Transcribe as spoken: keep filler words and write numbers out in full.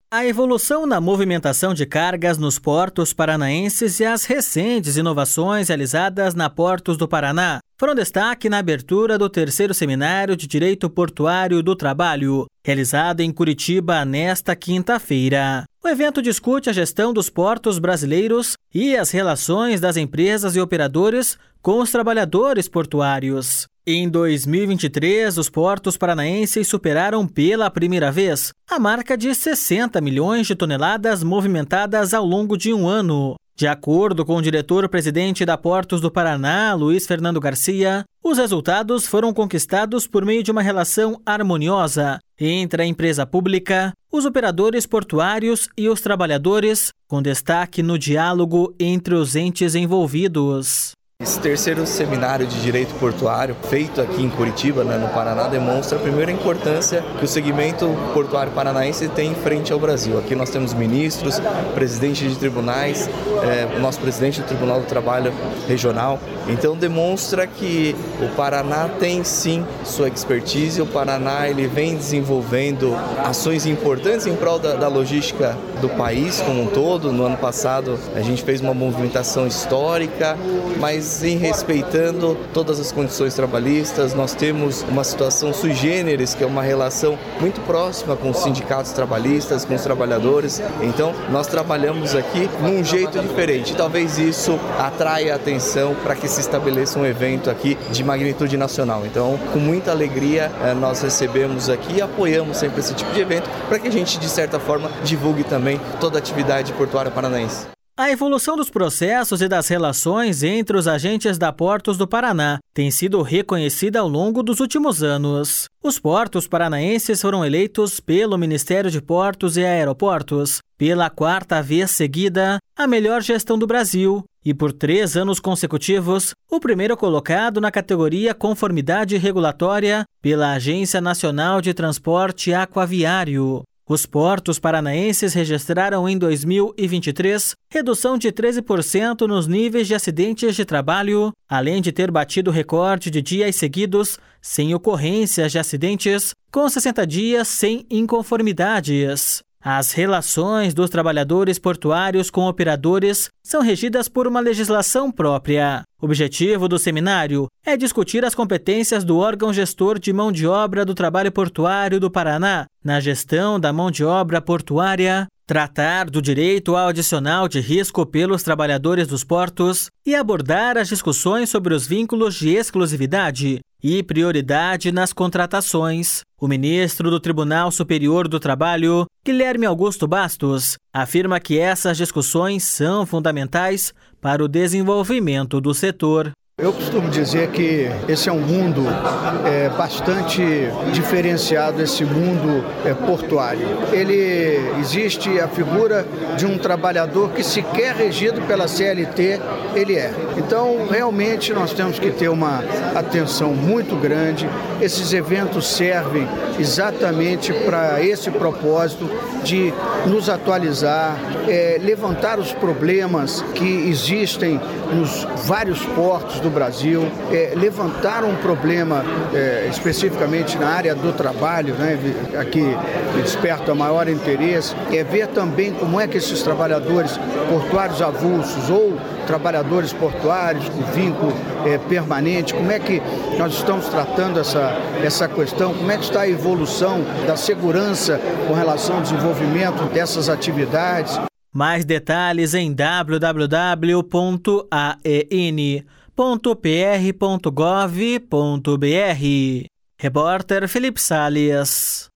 A evolução na movimentação de cargas nos portos paranaenses e as recentes inovações realizadas na Portos do Paraná foram destaque na abertura do terceiro Seminário de Direito Portuário do Trabalho, realizado em Curitiba nesta quinta-feira. O evento discute a gestão dos portos brasileiros e as relações das empresas e operadores com os trabalhadores portuários. Em dois mil e vinte e três, os portos paranaenses superaram pela primeira vez a marca de sessenta milhões de toneladas movimentadas ao longo de um ano. De acordo com o diretor-presidente da Portos do Paraná, Luiz Fernando Garcia, os resultados foram conquistados por meio de uma relação harmoniosa entre a empresa pública, os operadores portuários e os trabalhadores, com destaque no diálogo entre os entes envolvidos. Esse terceiro seminário de direito portuário, feito aqui em Curitiba, né, no Paraná, demonstra a primeira importância que o segmento portuário paranaense tem em frente ao Brasil. Aqui nós temos ministros, presidentes de tribunais, é, o nosso presidente do Tribunal do Trabalho Regional. Então demonstra que o Paraná tem sim sua expertise, o Paraná ele vem desenvolvendo ações importantes em prol da, da logística do país como um todo. No ano passado a gente fez uma movimentação histórica, mas em respeitando todas as condições trabalhistas. Nós temos uma situação sui generis, que é uma relação muito próxima com os sindicatos trabalhistas, com os trabalhadores. Então, nós trabalhamos aqui num jeito diferente. Talvez isso atraia a atenção para que se estabeleça um evento aqui de magnitude nacional. Então, com muita alegria, nós recebemos aqui e apoiamos sempre esse tipo de evento para que a gente, de certa forma, divulgue também toda a atividade portuária paranaense. A evolução dos processos e das relações entre os agentes da Portos do Paraná tem sido reconhecida ao longo dos últimos anos. Os portos paranaenses foram eleitos pelo Ministério de Portos e Aeroportos pela quarta vez seguida a melhor gestão do Brasil e por três anos consecutivos o primeiro colocado na categoria Conformidade Regulatória pela Agência Nacional de Transporte Aquaviário. Os portos paranaenses registraram em dois mil e vinte e três redução de treze por cento nos níveis de acidentes de trabalho, além de ter batido recorde de dias seguidos sem ocorrências de acidentes, com sessenta dias sem inconformidades. As relações dos trabalhadores portuários com operadores são regidas por uma legislação própria. O objetivo do seminário é discutir as competências do órgão gestor de mão de obra do trabalho portuário do Paraná na gestão da mão de obra portuária, tratar do direito ao adicional de risco pelos trabalhadores dos portos e abordar as discussões sobre os vínculos de exclusividade e prioridade nas contratações. O ministro do Tribunal Superior do Trabalho, Guilherme Augusto Bastos, afirma que essas discussões são fundamentais para o desenvolvimento do setor. Eu costumo dizer que esse é um mundo é, bastante diferenciado, esse mundo é, portuário. Ele existe a figura de um trabalhador que sequer regido pela C L T ele é. Então, realmente, nós temos que ter uma atenção muito grande. Esses eventos servem exatamente para esse propósito de nos atualizar, é, levantar os problemas que existem nos vários portos do Brasil, é, levantar um problema é, especificamente na área do trabalho, né, aqui desperta maior interesse, é ver também como é que esses trabalhadores portuários avulsos ou trabalhadores portuários com vínculo é, permanente, como é que nós estamos tratando essa, essa questão, como é que está a evolução da segurança com relação ao desenvolvimento dessas atividades. Mais detalhes em w w w ponto a e n ponto p r ponto gov ponto b r. Repórter Felipe Salles.